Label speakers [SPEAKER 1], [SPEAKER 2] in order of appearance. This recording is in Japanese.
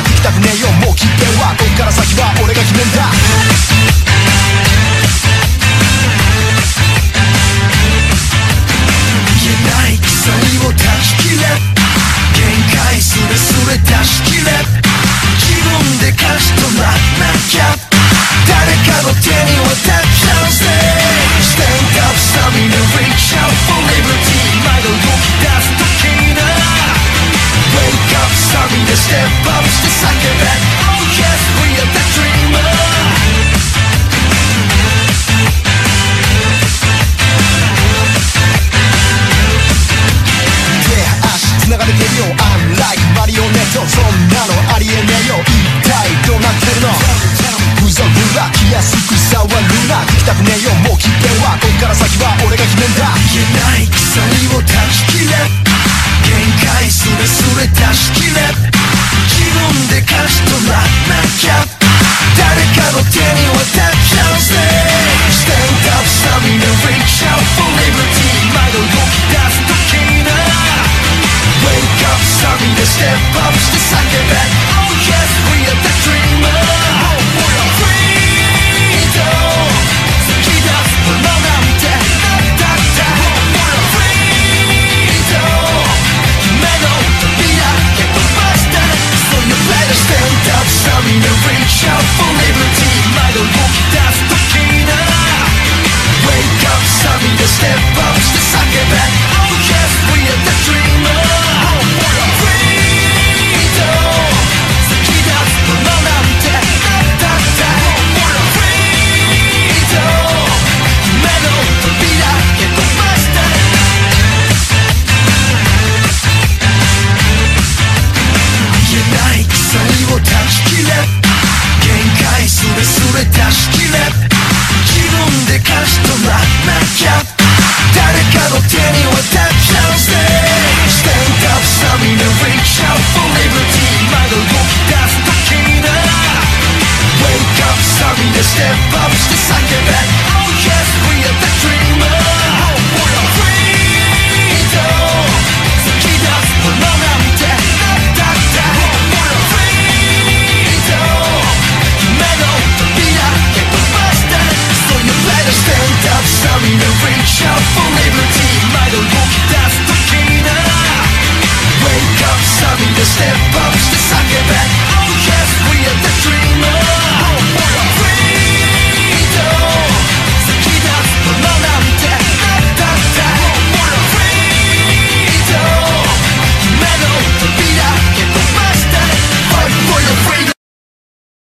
[SPEAKER 1] 聞きたくねえよもう決定は、こっから先は俺が決めんだ。言えない鎖を断ち切れ、限界すれすれ出し切れ、自分で勝ち取らなきゃ、誰かの手に渡っちゃうぜ。 Stand up stamina reach out for liberty、 毎度動き出す時にな Wake up stamina step up して叫べ Oh yes we are the dreamer。 手足繋がれてるよ Unlike マリオネット、そんなのありえねえよ、一体どうなってるの。ふざふざ気安く触るな、聞きたくねえよもう決定は、こっから先は俺が決めんだ。言えない鎖を断ち切れ、限界すれすれ出し切れ、自分で勝ち取らなきゃ、誰かの手に渡っちゃうぜ。 Stand up stamina reach out for liberty、 毎度動き出す時にな Wake up stamina step up して叫べ Oh yes we are the dreamer。Reach out for liberty、 毎度動き出す時にな Wake up stamina step up して叫べ Oh yes we are the dreamer。 Freedom 突き出すものなんてなったって Freedom 夢の扉へ飛ばして。言えない鎖を断ち切れ、限界すれすれ出し切れ、自分で勝ち取らなきゃ、誰かの手に渡っちゃうぜ。 Stand up stamina reach out for liberty、 毎度動き出す時にな Wake up stamina step up して叫べ Oh yes we are the dreamer。 Freedom 突き出すものなんてなったって Stand up stamina reach out for liberty、 毎度動き出す時にな Wake up stamina step